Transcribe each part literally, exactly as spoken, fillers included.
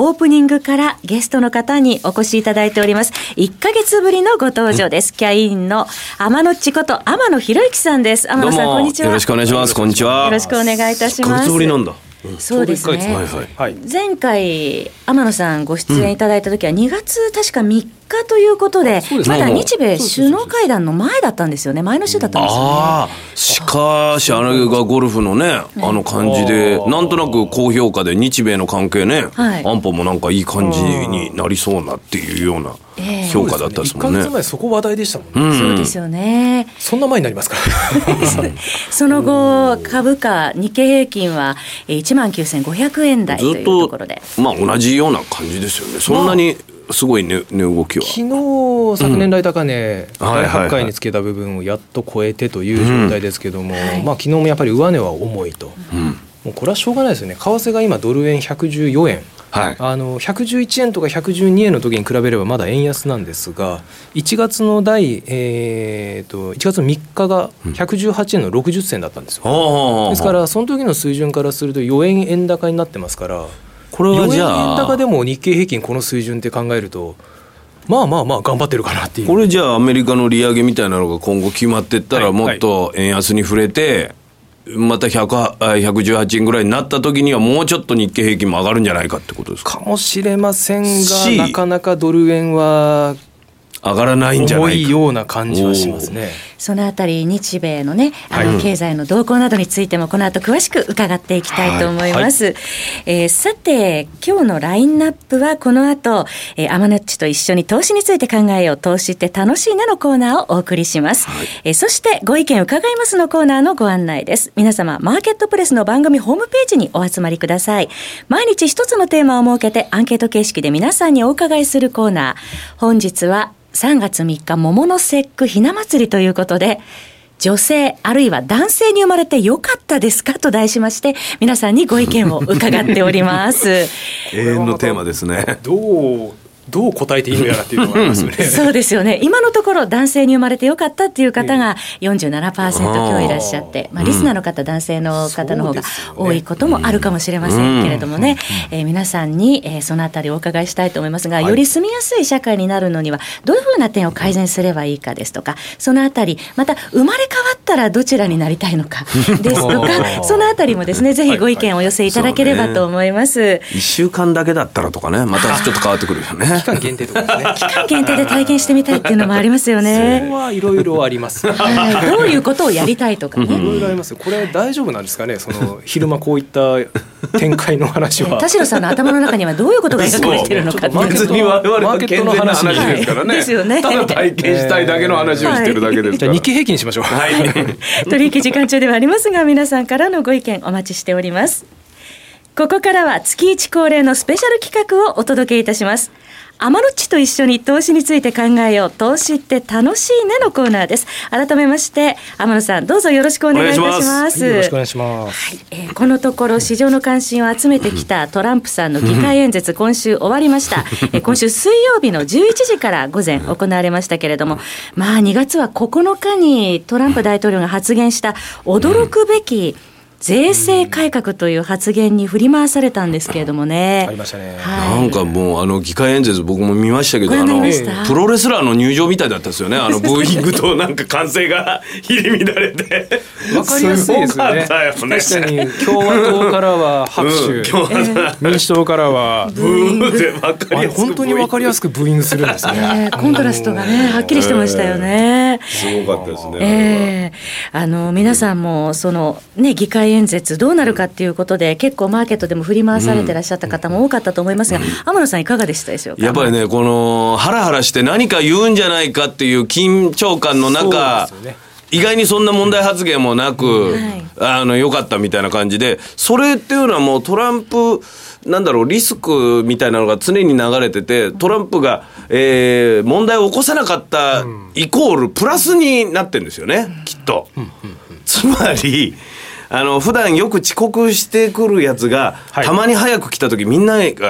オープニングからゲストの方にお越しいただいております。いっかげつぶりのご登場です。キャインの天野っちこと天野博之さんです。天野さん、こんにちは。 よろしくお願いします。こんにちは。 よろしくお願いいたします。 いっかげつぶりなんだ。 そうですね、 はいはい、 前回天野さんご出演いただいた時はにがつ確かみっかということで、うん、まだ日米首脳会談の前だったんですよね。前の週だったんですよね。 あしかしあれがゴルフのね、あの感じでなんとなく高評価で日米の関係ね、はい、安保もなんかいい感じになりそうなっていうような評価だったですもんね。 いっかげつまえそこ話題でしたもんね、 うん、そうですよね。 そんな前になりますからその後株価日経平均はいちまんきゅうせんごひゃくえん台というところで、 ずっと、まあ、同じような感じですよね。そんなにすごい 値, 値動きは昨日昨年来高値、うん、だいはちかいにつけた部分をやっと超えてという状態ですけども、うんはいまあ、昨日もやっぱり上値は重いと、うん、もうこれはしょうがないですよね。為替が今ドル円ひゃくじゅうよえん、はい、あのひゃくじゅういちえんとかひゃくじゅうにえんの時に比べればまだ円安なんですが、いちがつの第、えー、といちがつのみっかがひゃくじゅうはちえんのろくじゅっせんだったんですよ、うん、ですからその時の水準からするとよえん円高になってますから、これはじゃあよえん円高でも日経平均この水準って考えるとまあまあまあ頑張ってるかなっていう。 これじゃあアメリカの利上げみたいなのが今後決まっていったらもっと円安に触れてまたひゃく、ひゃくじゅうはちえんぐらいになった時にはもうちょっと日経平均も上がるんじゃないかってことですか。 かもしれませんがなかなかドル円は上がらないんじゃないか、 重いような感じはしますね。 そのあたり日米のね、あの経済の動向などについてもこの後詳しく伺っていきたいと思います、はいはいえー、さて今日のラインナップはこの後、えー、天野っちと一緒に投資について考えよう、投資って楽しいねのコーナーをお送りします、はいえー、そしてご意見伺いますのコーナーのご案内です。皆様マーケットプレスの番組ホームページにお集まりください。毎日一つのテーマを設けてアンケート形式で皆さんにお伺いするコーナー。本日はさんがつみっか桃の節句ひな祭りということで、女性あるいは男性に生まれてよかったですかと題しまして皆さんにご意見を伺っております永遠のテーマですね。 どうどう答えていいのやらっていうのがありますよねそうですよね。今のところ男性に生まれてよかったっていう方が よんじゅうななパーセント 今日いらっしゃって、まあ、リスナーの方、男性の方の方が多いこともあるかもしれませんけれどもね、えー、皆さんに、えー、そのあたりお伺いしたいと思いますが、より住みやすい社会になるのにはどういうふうな点を改善すればいいかですとか、そのあたりまた生まれ変わったらどちらになりたいのかですとかそのあたりもですねぜひご意見をお寄せいただければと思います、はいはいね、いっしゅうかんだけだったらとかね、またちょっと変わってくるよね期間限定とかですね期間限定で体験してみたいっていうのもありますよね。 それはいろいろあります、 はい、どういうことをやりたいとかねいろいろありますよ。これ大丈夫なんですかね、その昼間こういった展開の話は田代さんの頭の中にはどういうことが描かれているのかっていう別に我々は健全な話ですからね、はい、ですよね。ただ体験したいだけの話をしてるだけですから、 はい、日経平均にしましょう、はい、 取引時間中ではありますが皆さんからのご意見お待ちしております。ここからは月いち恒例のスペシャル企画をお届けいたします。天野っちと一緒に投資について考えよう、投資って楽しいねのコーナーです。改めまして天野さんどうぞよろしくお願いいたします。 はい、よろしくお願いします、 はいえー、このところ市場の関心を集めてきたトランプさんの議会演説今週終わりましたえー、今週水曜日のじゅういちじから午前行われましたけれども、まあにがつはここのかにトランプ大統領が発言した驚くべき税制改革という発言に振り回されたんですけれどもね。 ありましたね、 はい、 なんかもうあの議会演説僕も見ましたけど、あのプロレスラーの入場みたいだったですよね。あのブーイングとなんか歓声が入り乱れて分かりやすいですよね。確かに共和党からは拍手、うん、民主党からはブーで分かりやすく本当に分かりやすくブーイングするんですね、 えー、コントラストがねはっきりしてましたよね、 えー、すごかったですね、 えー、あの皆さんもその、ね、議会演説どうなるかっていうことで結構マーケットでも振り回されてらっしゃった方も多かったと思いますが、うん、天野さんいかがでしたでしょうか。 やっぱりねこのハラハラして何か言うんじゃないかっていう緊張感の中、ね、意外にそんな問題発言もなく、うんはい、あの良かったみたいな感じで、それっていうのはもうトランプなんだろうリスクみたいなのが常に流れてて、トランプが、えー、問題を起こさなかったイコールプラスになってるんですよね、うん、きっと、うんうんうん、つまりあの普段よく遅刻してくるやつが、はい、たまに早く来た時みんなが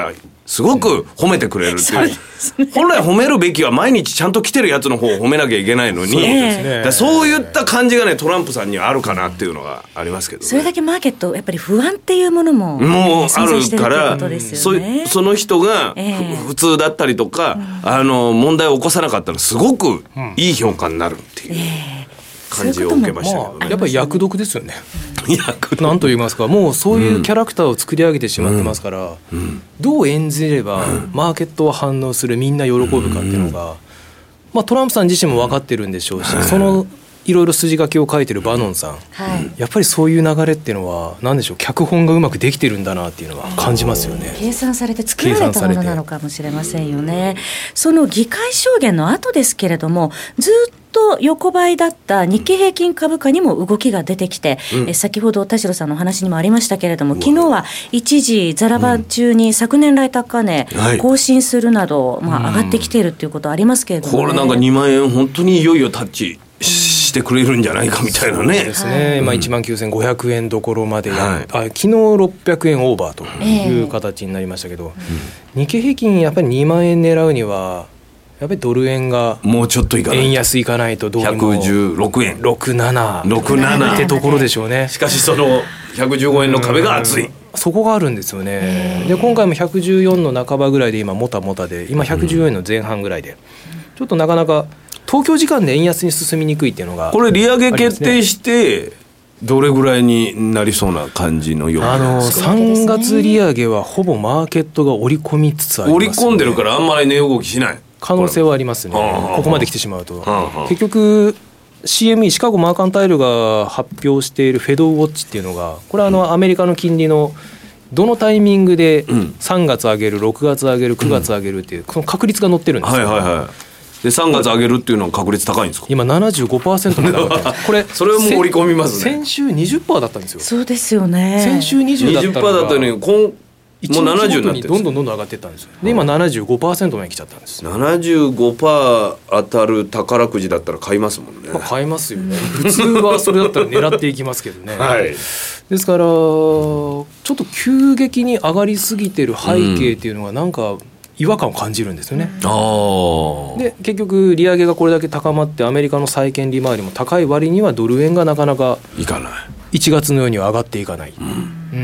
すごく褒めてくれるっていう、うん、本来褒めるべきは毎日ちゃんと来てるやつの方を褒めなきゃいけないのに、そうですね、だそういった感じがねトランプさんにはあるかなっていうのがありますけどね。 それだけマーケットやっぱり不安っていうものももうあるから、ね、そ, その人が、えー、普通だったりとか、うん、あの問題を起こさなかったらすごくいい評価になるっていう、えー、感じを受けましたけどね。 まあ、やっぱり役得ですよね。なんと言いますか、もうそういうキャラクターを作り上げてしまってますから、うんうん、どう演じればマーケットは反応する、みんな喜ぶかっていうのが、まあ、トランプさん自身も分かってるんでしょうし、そのいろいろ筋書きを書いてるバノンさん、はい、やっぱりそういう流れっていうのは何でしょう、脚本がうまくできてるんだなっていうのは感じますよね。 計算されて作られたものなのかもしれませんよね。その議会証言の後ですけれども、ずっと横ばいだった日経平均株価にも動きが出てきて、うん、え先ほど田代さんのお話にもありましたけれども、昨日は一時ザラバ中に昨年来高値更新するなど、うん、まあ、上がってきているということありますけれども、ね、 これなんかにまんえん本当にいよいよタッチしてくれるんじゃないかみたいなね。 そうですね、まあ、いちまんきゅうせんごひゃくえんどころまでや、はい、あ昨日ろっぴゃくえんオーバーという形になりましたけど、えー、日経平均やっぱりにまんえん狙うにはやっぱりドル円がもうちょっといかない、 円安いかないとどうにもひゃくじゅうろくえんろくじゅうななろくじゅうななってところでしょうね。 しかしそのひゃくじゅうごえんの壁が厚い、 そこがあるんですよね。で今回もひゃくじゅうよんの半ばぐらいで今もたもたで、今ひゃくじゅうよえんの前半ぐらいで、ちょっとなかなか東京時間で円安に進みにくいっていうのが、 これ利上げ決定してどれぐらいになりそうな感じのような。 あのさんがつ利上げはほぼマーケットが織り込みつつあります、ね、 織り込んでるからあんまり値動きしない。 可能性はありますね。ここまで来てしまうと結局 シーエムイー シカゴマーカンタイルが発表しているフェドウォッチっていうのが、これはあのアメリカの金利のどのタイミングでさんがつ上げる、ろくがつ上げる、くがつ上げるっていうこの確率が載ってるんですよ、 はいはいはい、でさんがつ上げるっていうのは確率高いんですか。 今 ななじゅうごパーセント まで上がってるこれそれはもう織り込みますね。 先週 にじゅっパーセント だったんですよ。 そうですよね。 先週にじゅうだったのがにじゅっパーセント だったのに今もうななじゅうになってるんです。 どんどんどんどん上がっていったんですよ。で今 ななじゅうごパーセント まで来ちゃったんです。 ななじゅうごパーセント 当たる宝くじだったら買いますもんね、 まあ、買いますよね普通はそれだったら狙っていきますけどね、 はい、 ですからちょっと急激に上がりすぎてる背景っていうのがなんか違和感を感じるんですよね、うん、 あで結局利上げがこれだけ高まってアメリカの債券利回りも高い割にはドル円がなかなかいかない、 いちがつのようには上がっていかない、うんうん、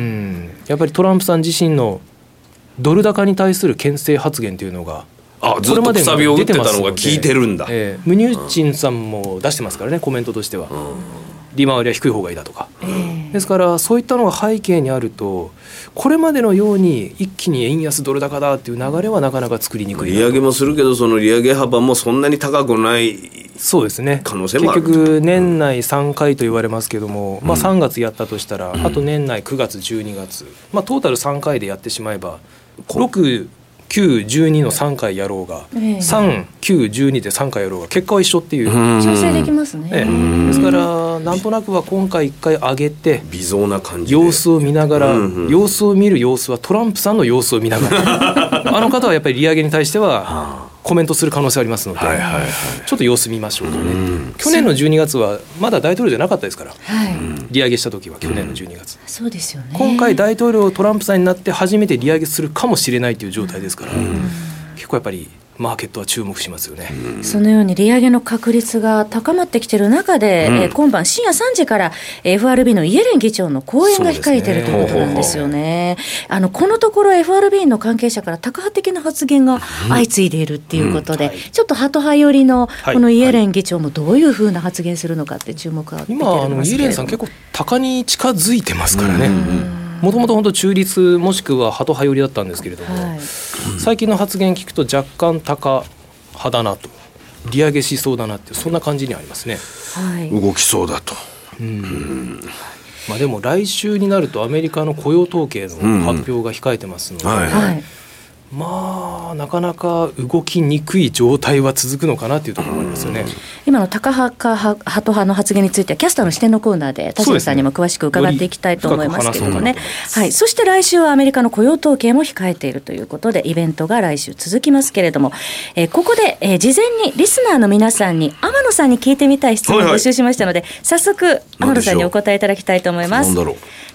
やっぱりトランプさん自身のドル高に対する牽制発言というのがあずっとくさびを打ってたのが効いてるんだ、 えー、ムニューチンさんも出してますからね、コメントとしては、うん、利回りは低い方がいいだとか、えー、ですからそういったのが背景にあるとこれまでのように一気に円安ドル高だっていう流れはなかなか作りにくい。 利上げもするけどその利上げ幅もそんなに高くないそうですね、 可能性もある。 結局年内さんかいと言われますけども、うんまあ、さんがつやったとしたら、うん、あと年内くがつじゅうにがつ、まあ、トータルさんかいでやってしまえばろく、きゅう、じゅうにのさんかいやろうが、えー、さん、きゅう、じゅうにでさんかいやろうが結果は一緒っていう調整できますね、 えー、ですからなんとなくは今回いっかい上げて微増な感じ様子を見ながら、うんうん、様子を見る様子はトランプさんの様子を見ながらあの方はやっぱり利上げに対してはコメントする可能性ありますので、はいはいはい、ちょっと様子見ましょうかね、うん、去年のじゅうにがつはまだ大統領じゃなかったですから、はい、利上げした時は去年のじゅうにがつ、 うん、そうですよね。 今回大統領トランプさんになって初めて利上げするかもしれないという状態ですから、うん、結構やっぱりマーケットは注目しますよね、 うん、そのように利上げの確率が高まってきている中で、うんえー、今晩深夜さんじから エフアールビー のイエレン議長の講演が控えているということなんですよね。あのこのところ エフアールビー の関係者からタカ派的な発言が相次いでいるっていうことで、うんうんはい、ちょっとハト派寄りのこのイエレン議長もどういうふうな発言するのかって注目が出ていますけれども、 今あのイエレンさん結構タカに近づいてますからね、もともと本当中立もしくはハト派寄りだったんですけれども、はい、最近の発言聞くと若干タカ派だなと、利上げしそうだなってそんな感じにありますね、 はい、動きそうだと、うんうんまあ、でも来週になるとアメリカの雇用統計の発表が控えてますので、うんはいはいまあなかなか動きにくい状態は続くのかなというところもありますよね。 今のタカ派かハト派の発言についてはキャスターの視点のコーナーで田代さんにも詳しく伺っていきたいと思いますけれどもね、はい、そして来週はアメリカの雇用統計も控えているということでイベントが来週続きますけれども、えー、ここで、えー、事前にリスナーの皆さんに天野さんに聞いてみたい質問を募集しましたので、はいはい、早速天野さんにお答えいただきたいと思います。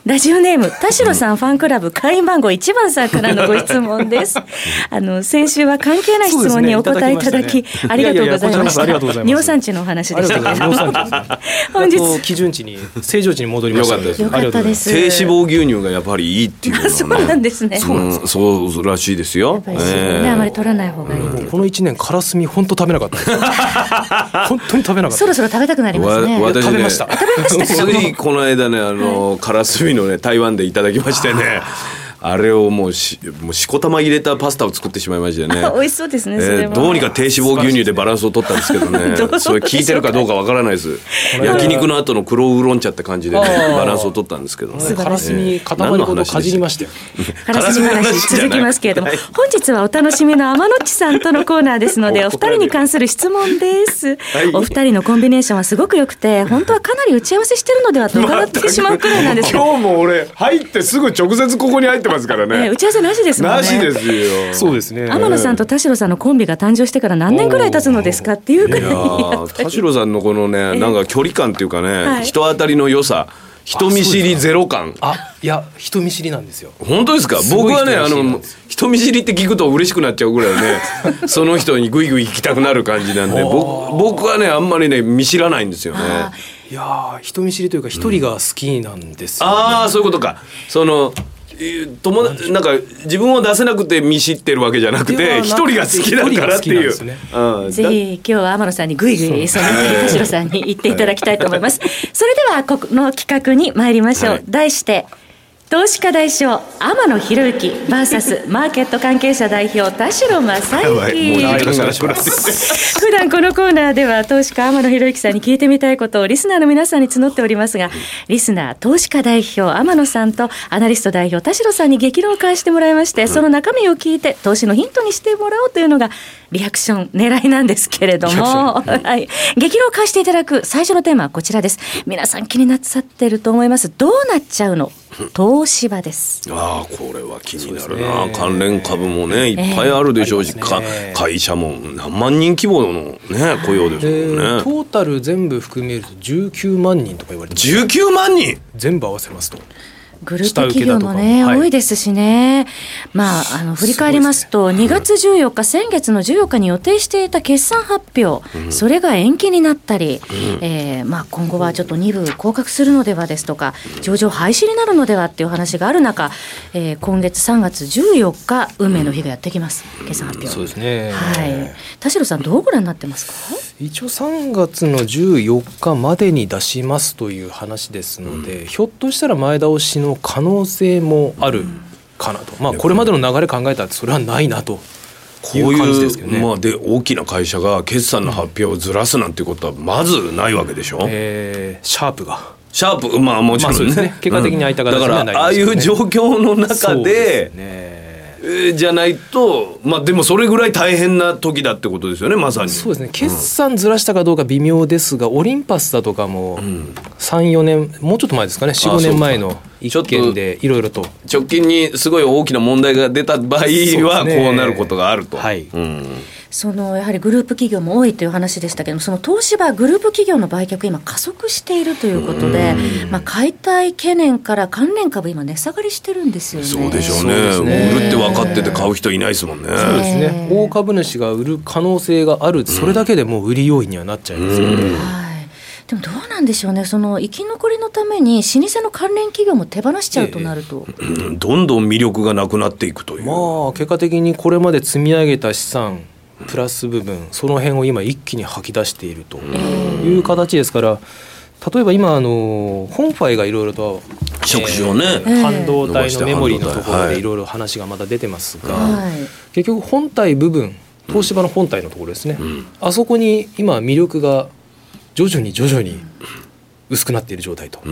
ラジオネーム田代さんファンクラブ会員番号いちばんさんからのご質問ですあの先週は関係ない質問にお答えいただき、ね、ありがとうございました。尿酸値のお話でしたけど本日基準値に正常値に戻りました、ね、 よかったです。 低脂肪牛乳がやっぱりいいっていうのは、ね、 そうなんですね。 そう、そうらしいですよ。やっぱりそうね、 えー、あまり取らない方がいい、うん、 このいちねんカラスミ本当食べなかった本当に食べなかった。 そろそろ食べたくなりますね。 私ね、 食べました食べましたついこの間ね、あの、はい、カラスミのね台湾でいただきましてねあれをもうしもうしこたま入れたパスタを作ってしまいましてね美味しそうですね、それは、 えー、どうにか低脂肪牛乳でバランスを取ったんですけどねそれ聞いてるかどうかわからないです。焼肉の後の黒ウーロン茶って感じで、ね、バランスを取ったんですけどね。 カラスミ塊ほどかじりましたよ。 カラスミ話続きますけれども、はい、本日はお楽しみの天野っちさんとのコーナーですのでお二人に関する質問です、はい、お二人のコンビネーションはすごく良くて本当はかなり打ち合わせしてるのではと伺ってしまうくらいなんですが今日も俺入ってすぐ直接ここに入ってますからね、 えー、打ち合わせなしですもんね。 なしですよ。 そうですね。 天野さんと田代さんのコンビが誕生してから何年くらい経つのですかっていうくらいに田代さんのこのねなんか距離感っていうかね、はい、人当たりの良さ、人見知りゼロ感。 あ、いや人見知りなんですよ。 本当ですか。僕はねあの人見知りって聞くと嬉しくなっちゃうぐらいねその人にグイグイ行きたくなる感じなんで僕, 僕はねあんまりね見知らないんですよね。 いや人見知りというか一人が好きなんですよ、ね、 うん、ああそういうことか。その友達なんか自分を出せなくて見知ってるわけじゃなくて一人が好きだからっていう、ね、 うん、ぜひ今日は天野さんにグイグイその田代さんに言っていただきたいと思いますそれではこの企画に参りましょう、はい、題して投資家代表天野博之 ブイエス マーケット関係者代表田代正幸。普段このコーナーでは投資家天野博之さんに聞いてみたいことをリスナーの皆さんに募っておりますが、リスナー投資家代表天野さんとアナリスト代表田代さんに激論を交わしてもらいまして、その中身を聞いて投資のヒントにしてもらおうというのがリアクション狙いなんですけれども、はい、激論を交わしていただく最初のテーマはこちらです。皆さん気になさってると思います。どうなっちゃうの東芝です。 ああこれは気になるな、ね、関連株もねいっぱいあるでしょうし、えーね、会社も何万人規模の、ね、雇用ですもんね、 えー、トータル全部含めるとじゅうきゅうまんにんとか言われてます。 じゅうきゅうまんにん全部合わせますとグループ企業もね、はい、多いですしね。まあ、あの振り返りますとにがつじゅうよっか、先月のじゅうよっかに予定していた決算発表、うん、それが延期になったり、うんえーまあ、今後はちょっとに部降格するのではですとか、上場廃止になるのではっていう話がある中、えー、今月さんがつじゅうよっか運命の日がやってきます、決算発表、 うん、そうですね、 はい、田代さんどうご覧になってますか。 一応さんがつのじゅうよっかまでに出しますという話ですので、うん、ひょっとしたら前倒しの可能性もあるかなと、まあ、これまでの流れ考えたらそれはないなという感じですけどね。 こういう、まあ、で大きな会社が決算の発表をずらすなんていうことはまずないわけでしょ、うんえー、シャープがシャープまあもちろん ね,、まあ、ね結果的に空いた形にはなりますけどね、 だからああいう状況の中で、じゃないと、まあ、でもそれぐらい大変な時だってことですよね、まさに。 そうですね、決算ずらしたかどうか微妙ですが、オリンパスだとかもさん、よねんもうちょっと前ですかね、よん、ごねんまえの一件でいろいろと直近にすごい大きな問題が出た場合はこうなることがあると、はいうん、 そのやはりグループ企業も多いという話でしたけども、その東芝グループ企業の売却今加速しているということで、まあ、解体懸念から関連株今値下がりしてるんですよね。 そうでしょう ね, うね売るって分かってて買う人いないですもんね。 そうですね、大株主が売る可能性がある、それだけでもう売り要因にはなっちゃいますよね、うんはいでもどうなんでしょうね、その生き残りのために老舗の関連企業も手放しちゃうとなると、 えー、どんどん魅力がなくなっていくという、 まあ、結果的にこれまで積み上げた資産プラス部分、その辺を今一気に吐き出しているという形ですから、例えば今あの本ファイがいろいろと触手をね、 えー、半導体のメモリーのところでいろいろ話がまだ出てますが、はい、結局本体部分、東芝の本体のところですね、うん、あそこに今魅力が徐々に徐々に薄くなっている状態と、うん、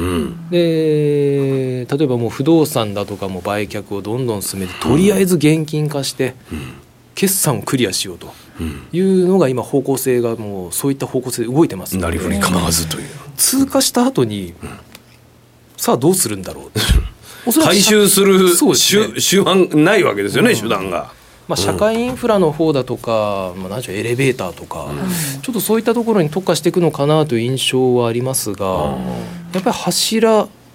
で例えばもう不動産だとかも売却をどんどん進めて、とりあえず現金化して決算をクリアしようというのが今方向性がもうそういった方向性で動いてますので、 なりふり構わずという、 通過した後に、うん、さあどうするんだろう回収する手腕ないわけですよね、うん、手段が。 まあ、社会インフラの方だとか、まあ、何でしょうエレベーターとか、うん、ちょっとそういったところに特化していくのかなという印象はありますが、うん、やっぱり柱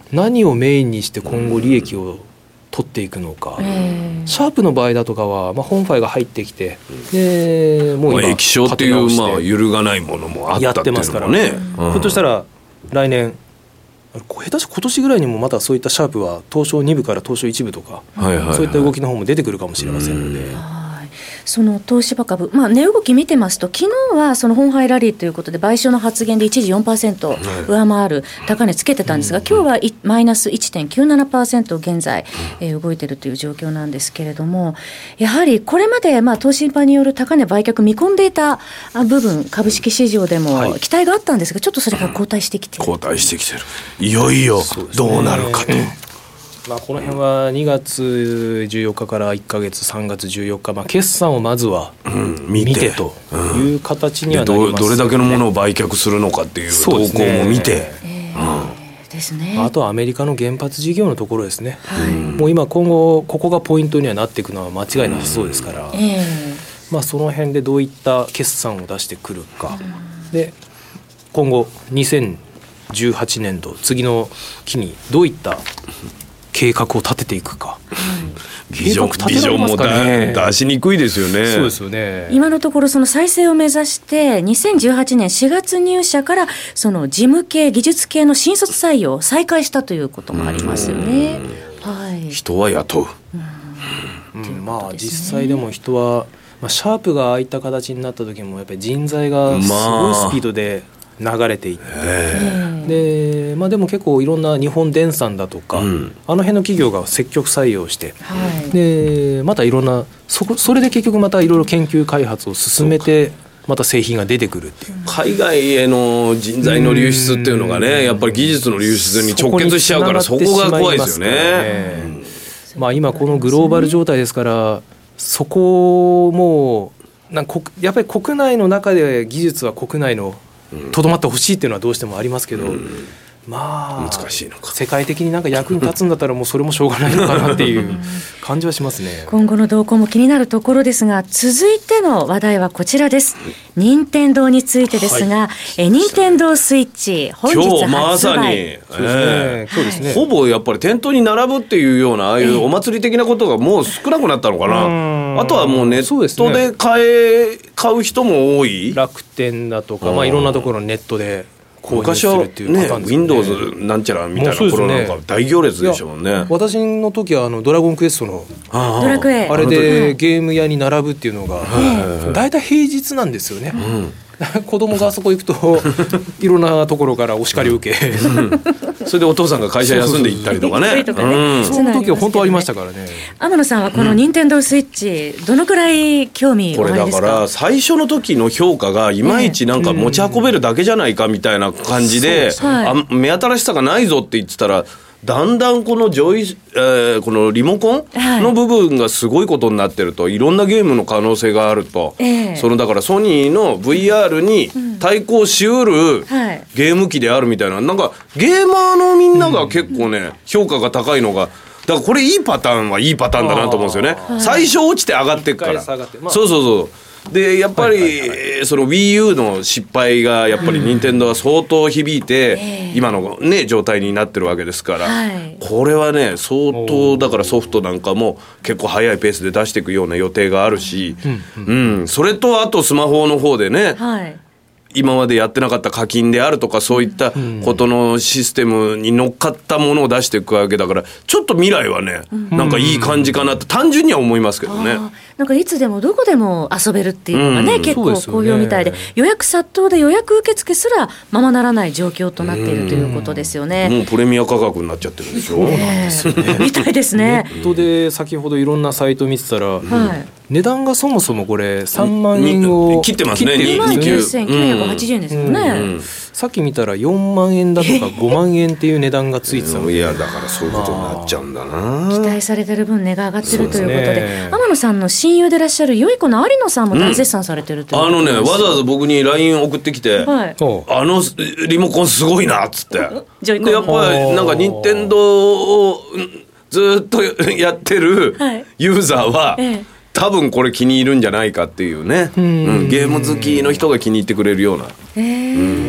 何をメインにして今後利益を取っていくのか、 えー、 シャープの場合だとかは、まあ、本ファイが入ってきて、でもう今、 まあ、液晶っていう、まあ、揺るがないものもあったっていうのもね、やってますからね、 うん、ひょっとしたら来年下手し今年ぐらいにもまたそういったシャープは東証に部から東証いち部とか、はいはいはい、そういった動きの方も出てくるかもしれませんので、 その東芝株、まあ、値動き見てますと昨日はその本ハイラリーということで買収の発言で一時 よんパーセント 上回る高値つけてたんですが、今日はマイナス いってんきゅうななパーセント 現在、えー、動いているという状況なんですけれども、やはりこれまでまあ東芝による高値売却見込んでいた部分株式市場でも期待があったんですが、ちょっとそれが後退してきている、 後退してきてる、いよいよどうなるかと、 まあ、この辺はにがつじゅうよっかからいっかげつさんがつじゅうよっか、まあ、決算をまずは見てという形にはなります、ね、うん、 ど, どれだけのものを売却するのかっていう動向も見て、 えーですね、 あとはアメリカの原発事業のところですね、はい、もう今今後ここがポイントにはなっていくのは間違いなさそうですから、うんえーまあ、その辺でどういった決算を出してくるか、うん、で今後にせんじゅうはちねんど次の期にどういった計画を立てていくか、 うん、ビジョン、ビジョンも出しにくいですよね。 そうですよね。 今のところその再生を目指してにせんじゅうはちねんしがつ入社からその事務系技術系の新卒採用を再開したということもありますよね。はい、 人は雇う、 うんうん、まあ実際でも人は、まあ、シャープがああいった形になった時もやっぱり人材がすごいスピードで流れていって、まあでまあ、でも結構いろんな日本電産だとか、うん、あの辺の企業が積極採用して、はい、でまたいろんな そ, それで結局またいろいろ研究開発を進めてまた製品が出てくるっていう、 海外への人材の流出っていうのがね、やっぱり技術の流出に直結しちゃうから、そこが怖いですよね。 うん、まあ、今このグローバル状態ですから、そこもなんかやっぱり国内の中で技術は国内のとどまってほしいっていうのはどうしてもありますけど、うん、まあ難しいのか、 世界的になんか役に立つんだったらもうそれもしょうがないのかなっていう感じはしますね。 今後の動向も気になるところですが、続いての話題はこちらです。任天堂についてですが、はい、え任天堂スイッチ本日発売、 今日まさに、えーそうですね、ほぼやっぱり店頭に並ぶっていうようなああいうお祭り的なことがもう少なくなったのかな、えー、あとはもうネットで買え買う人も多い、 楽天だとか、まあ、いろんなところネットで購入するっていうパターンですね。 昔はね Windows なんちゃらみたいな頃なんか大行列でしたもんね。 私の時はあのドラゴンクエストのあドラクエあれでゲーム屋に並ぶっていうのがだいたい平日なんですよね、うん、子供があそこ行くといろんなところからお叱りを受け、うん、 それでお父さんが会社休んで行ったりとかね、 その時は本当ありましたからね。 天野さんはこの任天堂スイッチ、うん、どのくらい興味おありですか？ これだから最初の時の評価がいまいちなんか持ち運べるだけじゃないかみたいな感じで、うんはい、あ目新しさがないぞって言ってたら、だんだんこのジョイ、えー、このリモコンの部分がすごいことになってると、はい、いろんなゲームの可能性があると、えー、そのだからソニーの ブイアール に対抗しうるゲーム機であるみたいな、なんかゲーマーのみんなが結構ね評価が高いのが、だからこれいいパターンはいいパターンだなと思うんですよね。最初落ちて上がっていくから、まあ、そうそうそうでやっぱり、はいはいはい、その WiiU の失敗がやっぱり任天堂は相当響いて、うん、今のね状態になってるわけですから、はい、これはね相当だからソフトなんかも結構速いペースで出していくような予定があるし、うんうんうん、それとあとスマホの方でね、はい、今までやってなかった課金であるとかそういったことのシステムに乗っかったものを出していくわけだから、ちょっと未来はね、うん、なんかいい感じかなって単純には思いますけどね。 なんかいつでもどこでも遊べるっていうのがね、うん、結構好評みたいで、予約殺到で予約受付すらままならない状況となっているということですよね。 もうプレミア価格になっちゃってるんでしょ。そうなんですねみたいですね。 ネットで先ほどいろんなサイト見てたら、うんはい、値段がそもそもこれさんまんえんを切ってますね。 にまんきゅうせんきゅうひゃくはちじゅうえんですよね、うんうん、 さっき見たらよんまんえんだとかごまんえんっていう値段がついてたので、 いやだからそういうことになっちゃうんだな。 期待されてる分値が上がってるということで、ね、天野さんの親友でいらっしゃる良い子の有野さんも大絶賛されてるということです、 うん、あのねわざわざ僕に ライン 送ってきて、はい、あのリモコンすごいなっつってでやっぱりなんか任天堂をずっとやってるユーザーは、はいええ多分これ気に入るんじゃないかっていうね、うんうん、ゲーム好きの人が気に入ってくれるような、えーうん、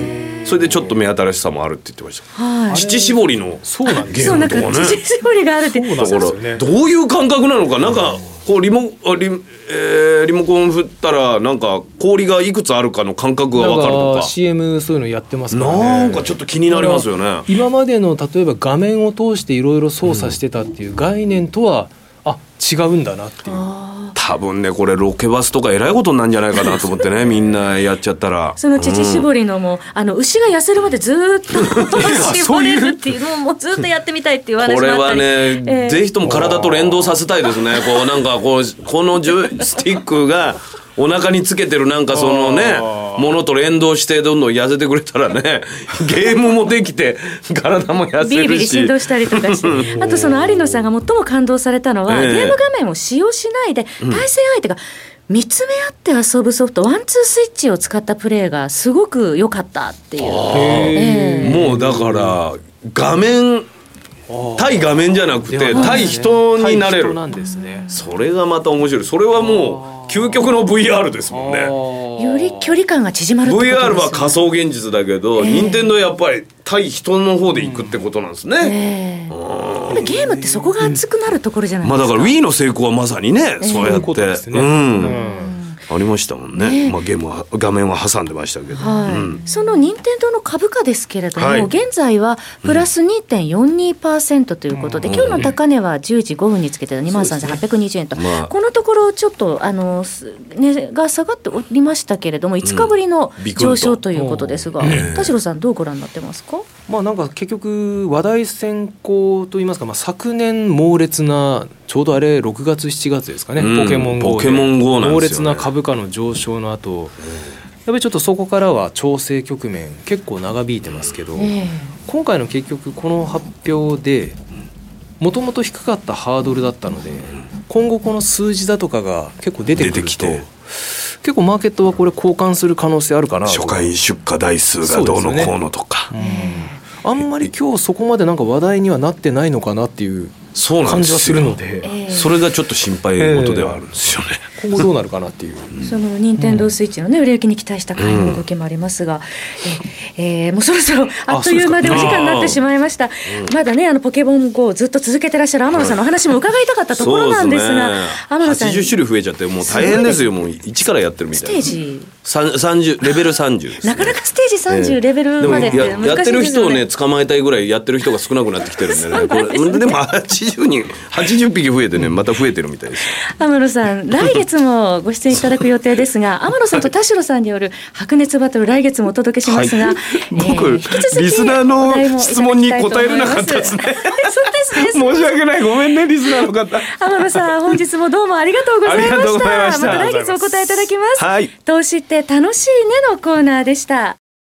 それでちょっと目新しさもあるって言ってました、 はい、 乳搾りのそうなんですゲームとかね。 そうなんか乳搾りがあるってだからどういう感覚なのか、なんかこうリモ、リ、えー、リモコン振ったらなんか氷がいくつあるかの感覚が分かるとかシーエム そういうのやってますからね。 なんかちょっと気になりますよね。 今までの例えば画面を通していろいろ操作してたっていう概念とは、うん、あ違うんだなっていう。 多分ねこれロケバスとかえらいことになるんじゃないかなと思ってねみんなやっちゃったらその乳搾りのも、うん、あの牛が痩せるまでずっと搾れるっていうのをもうずっとやってみたいっていう話もあったり、 これはね、 えー、 ぜひとも体と連動させたいですね。こうなんかこうこのジョイスティックがお腹につけてるなんかそのねものと連動してどんどん痩せてくれたらねゲームもできて体も痩せるしビリビリ振動したりとかしてあとその有野さんが最も感動されたのは、えー、ゲーム画面を使用しないで対戦相手が見つめ合って遊ぶソフトワンツースイッチを使ったプレーがすごく良かったっていう、 えー、もうだから画面対画面じゃなくて対人になれる、 なんですね。 それがまた面白い。それはもう究極の ブイアール ですもんね。 より距離感が縮まるってことですよね。 ブイアール は仮想現実だけど、えー、任天堂はやっぱり対人の方で行くってことなんですね、 うんえー、ゲームってそこが熱くなるところじゃないですか、 まあ、だから Wii の成功はまさにね、えー、そうやって、ね、うん、うんありましたもんね、ねまあ、ゲームは画面は挟んでましたけど、 はいうん、 その任天堂の株価ですけれども、はい、現在はプラス にてんよんにパーセント ということで、うん、今日の高値はじゅうじごふんにつけて にまんさんぜんはっぴゃくにじゅうえんと、まあ、このところちょっとあの値が下がっておりましたけれどもいつかぶりの上昇ということですが、うん、田代さんどうご覧になってますか？ まあ、なんか結局話題先行といいますか、まあ、昨年猛烈なちょうどあれろくがつしちがつですかね、うん、ポケモン ゴー で, モン ゴー 猛烈な株価の上昇の後、うん、やっぱりちょっとそこからは調整局面結構長引いてますけど、うん、今回の結局この発表でもともと低かったハードルだったので今後この数字だとかが結構出てくると結構マーケットはこれ交換する可能性あるかなと。 初回出荷台数がどうのこうのとか、 あんまり今日そこまでなんか話題にはなってないのかなっていう感じはするので、 えー、それがちょっと心配事ではあるんですよね、 えー、今後どうなるかなっていうその任天堂スイッチの、ね、売れ行きに期待した買いの動きもありますが、うんええー、もうそろそろあっという間でお時間になってしまいました。うん、まだねあのポケモン ゴー ずっと続けてらっしゃる天野さんのお話も伺いたかったところなんですが、 ね、天野さんはちじゅっしゅるい増えちゃってもう大変ですよ。もう一からやってるみたいなステージさんじゅうレベルさんじゅうです、ね、 なかなかステージさんじゅう、えー、レベルまでって難しいですよね。 や, やってる人をね捕まえたいぐらいやってる人が少なくなってきてるんでねこれでもはちじゅうにんはちじゅっぴき増えてねまた増えてるみたいです。 天野さん来月もご出演いただく予定ですが天野さんと田代さんによる白熱バトル来月もお届けしますが、はい僕、えー、リスナーの質問に答えれなかったですねそうですね申し訳ないごめんねリスナーの方。 天野さん本日もどうもありがとうございました。また来月お答えいただきます、 はい、 投資って楽しいねのコーナーでした。